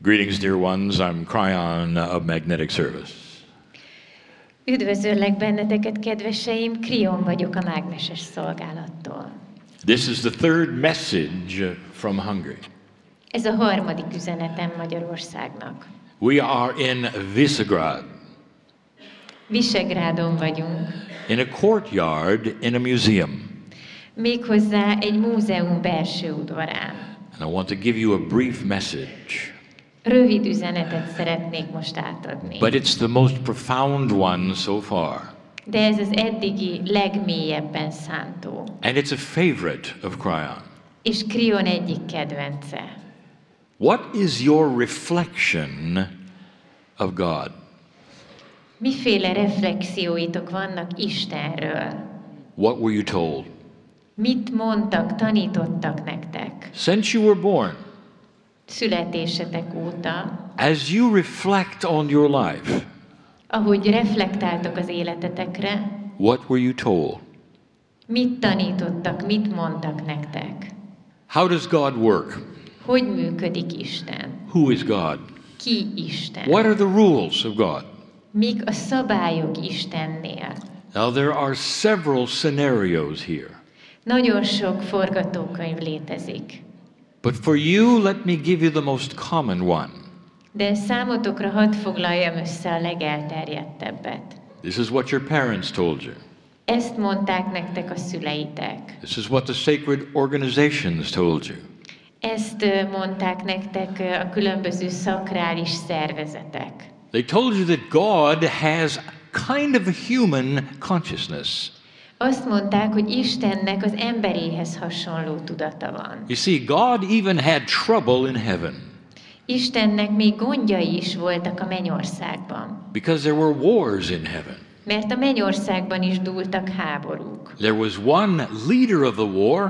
Greetings, dear ones. I'm Cryon of Magnetic Service. Üdvözöllek benneteket, kedveseim, Krion vagyok a mágneses szolgálattól. This is the third message from Hungary. Ez a harmadik üzenetem Magyarországnak. We are in Visegrad, Visegrádon vagyunk. in a courtyard in a museum. Méghozzá egy múzeum belső udvarán. And I want to give you a brief message. Rövid üzenetet szeretnék most átadni. But it's the most profound one so far. De ez az eddigi legmélyebben szántó. And it's a favorite of Cryon. És Krion egyik kedvence. What is your reflection of God? Miféle reflexióitok vannak Istenről? What were you told? Mit mondtak, tanítottak nektek? Since you were born, Születésetek óta, as you reflect on your life, ahogy reflektáltok az életetekre, what were you told? mit tanítottak, mit mondtak nektek? How does God work? Hogy működik Isten? Who is God? Ki Isten? What are the rules of God? Mik a szabályok Istennél? Now, there are several scenarios here. Nagyon sok forgatókönyv létezik. But for you, let me give you the most common one. De számotokra hadd foglaljam össze a legelterjedtebbet. This is what your parents told you. Ezt mondták nektek a szüleitek. This is what the sacred organizations told you. Ezt mondták nektek a különböző szakrális szervezetek. They told you that God has kind of a human consciousness. Azt mondták, hogy Istennek az emberéhez hasonló tudata van. You see, God even had trouble in heaven Istennek még gondjai is voltak a mennyországban. because there were wars in heaven. Mert a mennyországban is dúltak háborúk. There was one leader of the war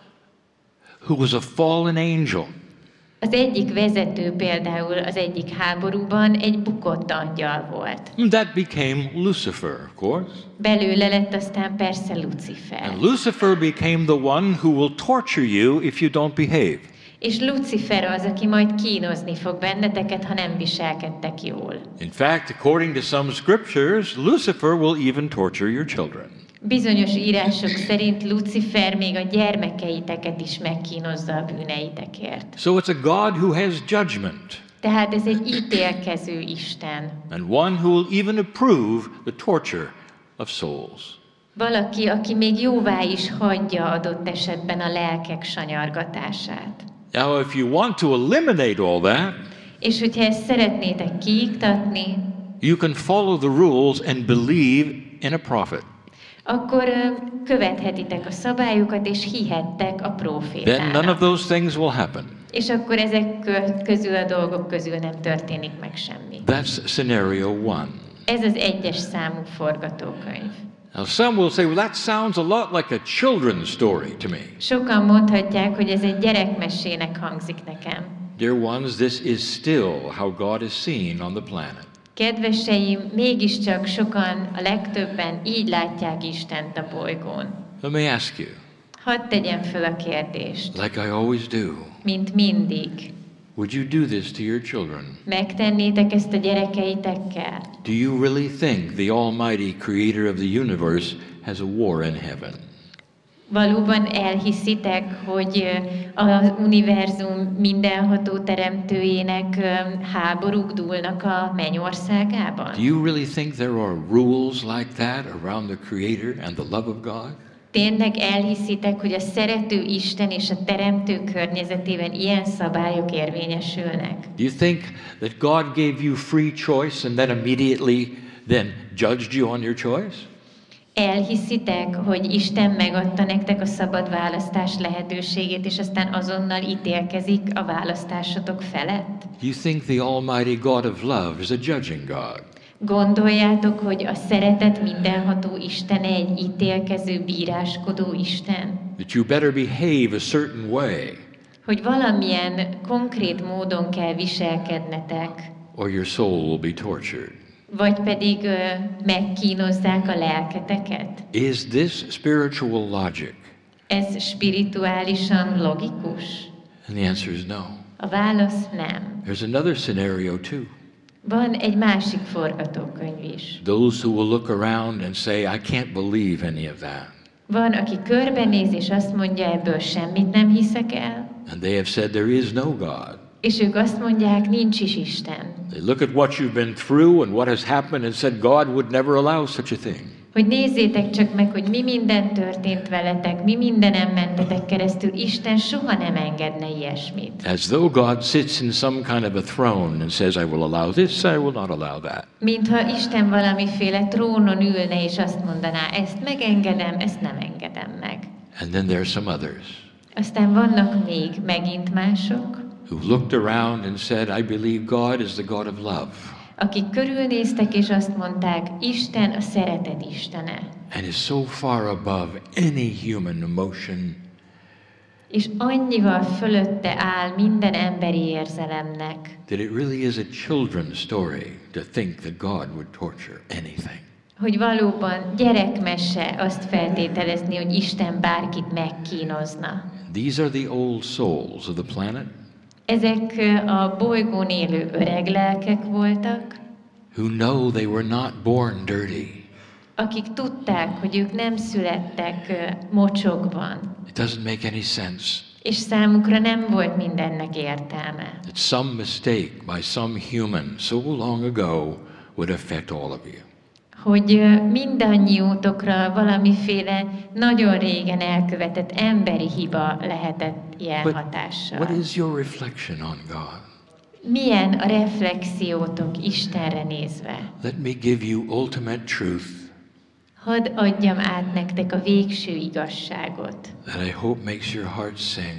who was a fallen angel. Az egyik vezető például az egyik háborúban egy bukott angyal volt. That became Lucifer, of course. Belőle lett aztán persze Lucifer. And Lucifer became the one who will torture you if you don't behave. És Lucifer az, aki majd kínozni fog benneteket, ha nem viselkedtek jól. In fact, according to some scriptures, Lucifer will even torture your children. Bizonyos írások szerint Lucifer még a gyermekeiteket is megkínozza a bűneitekért. So it's a God who has judgment, Tehát ez egy ítélkező Isten. and one who will even approve the torture of souls. Valaki, aki még jóvá is hagyja adott esetben a lelkek sanyargatását. Now, if you want to eliminate all that, És hogyha ezt szeretnétek kiiktatni, you can follow the rules and believe in a prophet. akkor követhetitek a szabályokat, és hihettek a Then none of prófétának. those things will happen. És akkor ezek közül a dolgok közül nem történik meg semmi. That's scenario one. Ez az egyes számú forgatókönyv. Now, some will say, well, that sounds a lot like a children's story to me. Sokan mondhatják, hogy ez egy gyerekmesének hangzik nekem. Dear ones, this is still how God is seen on the planet. Kedveseim, mégiscsak sokan, a legtöbben így látják Istent a bolygón. Let me ask you, Hadd tegyem föl a kérdést, like I always do, mint mindig. would you do this to your children? Megtennétek ezt a gyerekeitekkel? Do you really think the Almighty Creator of the universe has a war in heaven? Valóban elhiszitek, hogy az univerzum mindenható teremtőjének háborúk dúlnak a mennyországában? Do you really think there are rules like that around the Creator and the love of God? Tényleg elhiszitek, hogy a szerető Isten és a teremtő környezetében ilyen szabályok érvényesülnek? Do you think that God gave you free choice and then immediately judged you on your choice? Elhiszitek, hogy Isten megadta nektek a szabad választás lehetőségét, és aztán azonnal ítélkezik a választásotok felett? Do you think the Almighty God of love is a judging God? Gondoljátok, hogy a szeretet mindenható Istene egy ítélkező, bíráskodó Isten? That you better behave a certain way, Hogy valamilyen konkrét módon kell viselkednetek, or your soul will be tortured? vagy pedig megkínozzák a lelketeket? Is this spiritual logic? Ez spirituálisan logikus? And the answer is no. A válasz nem. There's another scenario too. Van egy másik forgatókönyv is. Those who will look around and say, I can't believe any of that. Van, aki körbenéz és azt mondja, ebből semmit nem hiszek el. And they have said there is no God. És ők azt mondják, nincs is Isten. They look at what you've been through and what has happened and said God would never allow such a thing. Hogy nézzétek csak meg, hogy mi minden történt veletek, mi mindenem mentetek keresztül, Isten soha nem engedne ilyesmit. As though God sits in some kind of a throne and says, I will allow this, I will not allow that. Mintha Isten valamiféle trónon ülne, és azt mondaná, ezt megengedem, ezt nem engedem meg. And then there are some others Aztán vannak még megint mások, who looked around and said, I believe God is the God of love. akik körülnéztek, és azt mondták, Isten a szeretet Istene. And is so far above any human emotion És annyival fölötte áll minden emberi érzelemnek, that it really is a children's story to think that God would torture anything. hogy valóban gyerekmese azt feltételezni, hogy Isten bárkit megkínozna. These are the old souls of the planet Ezek a bolygón élő öreg lelkek voltak, who know they were not born dirty. akik tudták, hogy ők nem születtek mocsokban, It doesn't make any sense és számukra nem volt mindennek értelme. that some mistake by some human so long ago would affect all of you. Hogy mindannyiótokra valamiféle nagyon régen elkövetett emberi hiba lehetett ilyen But hatással. what is your reflection on God? Milyen a reflexiótok Istenre nézve? Let me give you ultimate truth Hadd adjam át nektek a végső igazságot, that I hope makes your heart sing.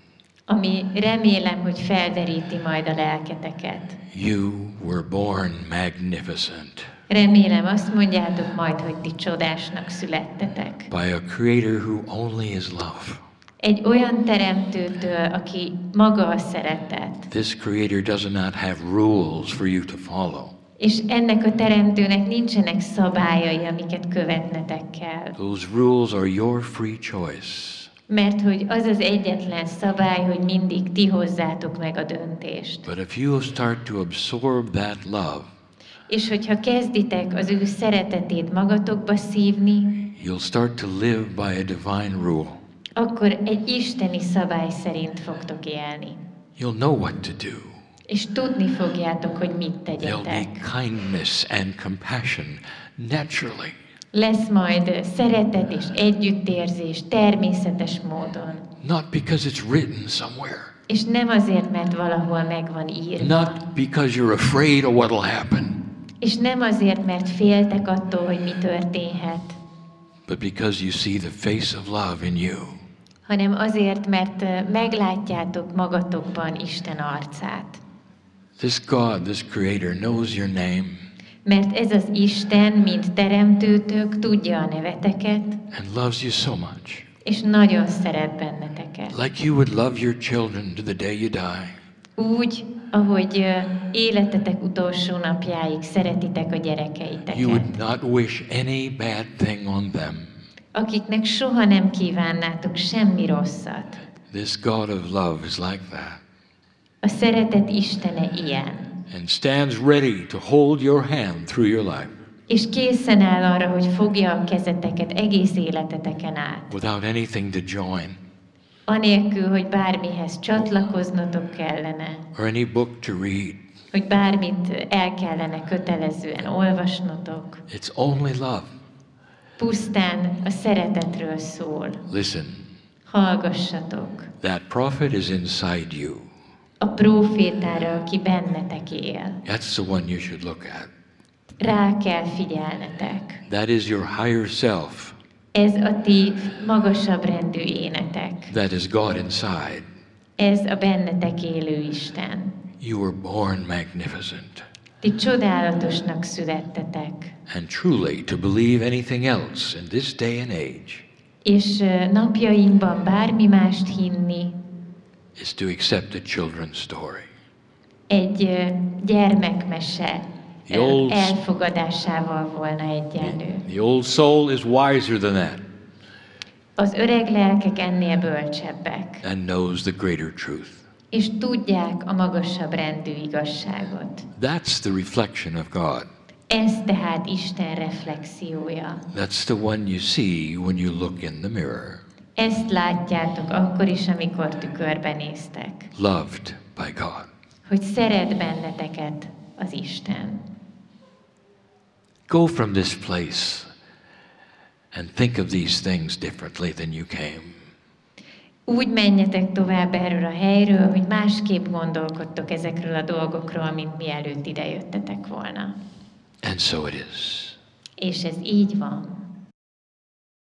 ami remélem, hogy felderíti majd a lelketeket. You were born magnificent Remélem azt mondjátok majd, hogy ti csodásnak születtetek. by a creator who only is love. Egy olyan teremtőtől, aki maga a szeretet. This creator does not have rules for you to follow. És ennek a teremtőnek nincsenek szabályai, amiket követnetek kell. Those rules are your free choice. Mert hogy az az egyetlen szabály, hogy mindig ti hozzátok meg a döntést. But if you start to absorb that love, És hogyha kezditek az ő szeretetét magatokba szívni, you'll start to live by a divine rule. akkor egy isteni szabály szerint fogtok élni. You'll know what to do. És tudni fogjátok, hogy mit There'll tegyetek. be kindness and compassion naturally. Lesz majd szeretet és együttérzés természetes módon. Not because it's written somewhere. És nem azért, mert valahol meg van írva. Not because you're afraid of what'll happen. És nem azért, mert féltek attól, hogy mi történhet. But because you see the face of love in you. Hanem azért, mert meglátjátok magatokban Isten arcát. This God, this creator knows your name Mert ez az Isten, mint teremtőtök, tudja a neveteket, and loves you so much. és nagyon szeret benneteket. Like you would love your children to the day you die. Úgy, ahogy életetek utolsó napjáig szeretitek a You gyerekeiteket, would not wish any bad thing on them. akiknek soha nem kívánnátok semmi rosszat. This God of love is like that A szeretet Istene ilyen, and stands ready to hold your hand through your life és készen áll arra, hogy fogja a kezeteket egész életeteken át, without anything to join anélkül, hogy bármihez csatlakoznotok kellene, or any book to read. hogy bármit el kellene kötelezően olvasnotok. It's only love. Pusztán a szeretetről szól. Listen, Hallgassatok. that prophet is inside you. A prófétára, aki bennetek él. That's the one you should look at. Rá kell figyelnetek. That is your higher self. Ez a ti magasabb rendű énetek. That is God inside. Ez a bennetek élő Isten. You were born magnificent. Ti csodálatosnak születtetek. And truly, to believe anything else in this day and age És napjainkban bármi mást hinni, is to accept a children's story. egy gyermekmese The old- elfogadásával volna egyenlő. The old soul is wiser than that Az öreg lelkek ennél bölcsebbek, and knows the greater truth. És tudják a magasabb rendű igazságot. That's the reflection of God. Ez tehát Isten reflexiója. That's the one you see when you look in the mirror. Ezt látjátok akkor is, amikor tükörbe néztek. Loved by God. Hogy szeret benneteket az Isten. Go from this place and think of these things differently than you came. Úgy menjetek tovább erről a helyről, hogy másképp gondolkodtok ezekről a dolgokról, mint mielőtt idejöttetek volna. And so it is. És ez így van.